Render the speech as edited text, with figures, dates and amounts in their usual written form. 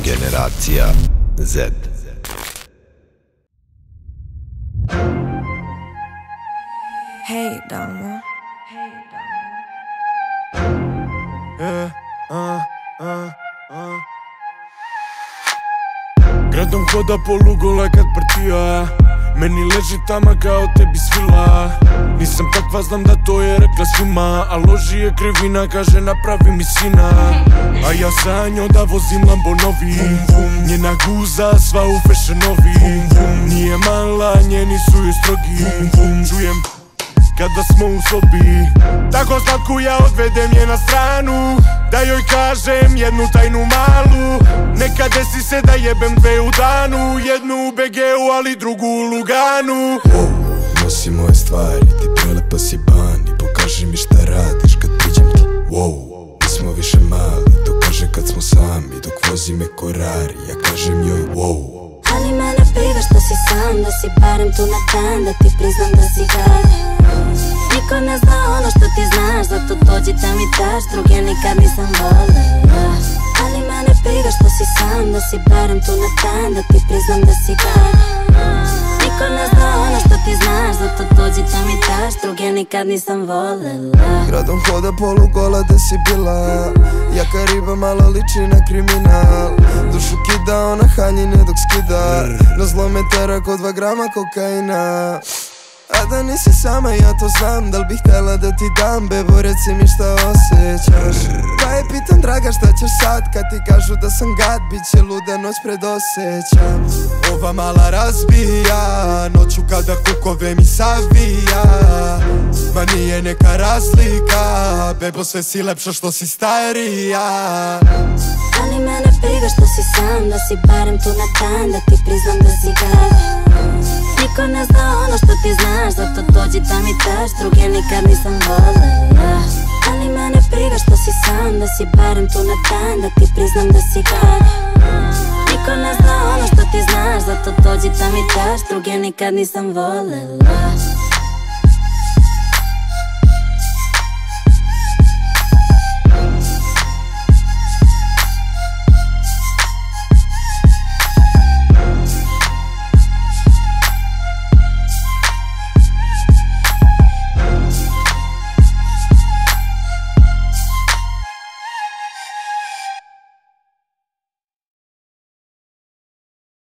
Generacija Z. Hej damo. Gradom hoda polugola kad partija, meni leži tama kao tebi svila. Nisam takva, znam da to je rekla svima, a loži je krivina, kaže napravi mi sina. A ja sanjao da vozim Lambo novi, njena guza sva u fashion-ovi. Nije mala, njeni su joj strogi, čujem kada smo u sobi. Tako slatku ja odvedem je na stranu, da joj kažem jednu tajnu malu. Nekad desi se da jebem dve u danu, jednu u BG-u, ali drugu u Luganu. Nosi moje stvari, ti prelepa si bani, pokaži mi šta radiš kad priđem ti. Nismo više mali, to kaže kad smo sami, dok vozi me Korari, ja kažem joj Ali mene briga što si sam, da si barem tu na dan, da ti priznam da si gad. Niko ne zna ono što ti znaš, zato dođi da mi daš, druge nikad nisam volela. Ali mene briga što si sam, da si barem tu na dan, da ti priznam da si gad. Niko ne zna ono što ti znaš, zato dođi da mi daš, druge nikad nisam volela. Gradom hoda polugola, gde si bila? Jaka riba malo liči na kriminal. Dušu kida, ona haljine dok skida, na zlo me tera ko 2 grama kokaina. A da nisi sama, ja to znam, da li bih htjela da ti dam, bebo reci mi šta osjećaš. Pa je pitam draga šta ćeš sad, kad ti kažu da sam gad, bit će luda noć predosjećam. Ova mala razbija, noću kada kukove mi savija. Ma nije neka razlika, bebo sve si lepša što si starija. Ali mene briga što si sam, da si barem tu na dan, da ti priznam da si gad. Niko ne zna ono što ti znaš, zato dođi da mi daš, druge nikad nisam volela. Ali mene briga što si sam, da si barem tu na dan, da ti priznam da si gad. Niko ne zna ono što ti znaš, zato dođi da mi daš, druge nikad nisam volela.